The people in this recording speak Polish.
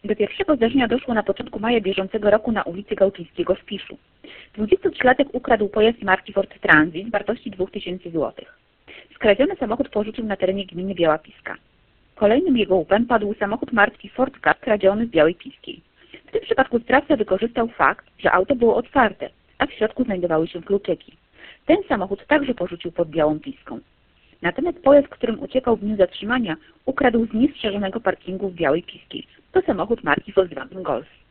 Do pierwszego zdarzenia doszło na początku maja bieżącego roku na ulicy Gałczyńskiego w Piszu. 23-latek ukradł pojazd marki Ford Transit wartości 2000 zł. Skradziony samochód porzucił na terenie gminy Biała Piska. Kolejnym jego łupem padł samochód marki Ford Ka kradziony z Białej Piskiej. W tym przypadku sprawca wykorzystał fakt, że auto było otwarte, a w środku znajdowały się kluczyki. Ten samochód także porzucił pod Białą Piską. Natomiast pojazd, którym uciekał w dniu zatrzymania, ukradł z niestrzeżonego parkingu w Białej Piskiej. To samochód marki Volkswagen Golf.